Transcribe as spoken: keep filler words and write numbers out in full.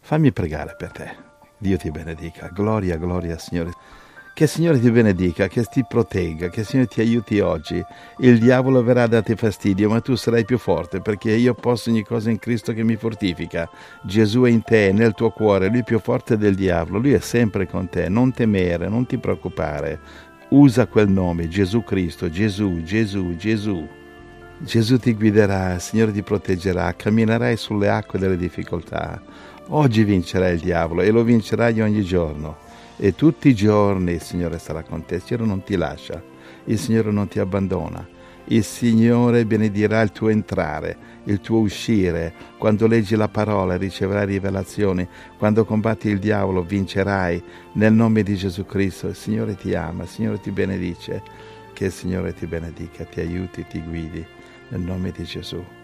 Fammi pregare per te. Dio ti benedica. Gloria, gloria, Signore. Che il Signore ti benedica, che ti protegga, che il Signore ti aiuti oggi. Il diavolo verrà a darti fastidio, ma tu sarai più forte, perché io posso ogni cosa in Cristo che mi fortifica. Gesù è in te, nel tuo cuore, Lui è più forte del diavolo, Lui è sempre con te. Non temere, non ti preoccupare. Usa quel nome, Gesù Cristo, Gesù, Gesù, Gesù. Gesù ti guiderà, il Signore ti proteggerà, camminerai sulle acque delle difficoltà. Oggi vincerai il diavolo e lo vincerai ogni giorno. E tutti i giorni il Signore sarà con te, il Signore non ti lascia, il Signore non ti abbandona, il Signore benedirà il tuo entrare, il tuo uscire. Quando leggi la parola riceverai rivelazioni, quando combatti il diavolo vincerai nel nome di Gesù Cristo. Il Signore ti ama, il Signore ti benedice, che il Signore ti benedica, ti aiuti, ti guidi nel nome di Gesù.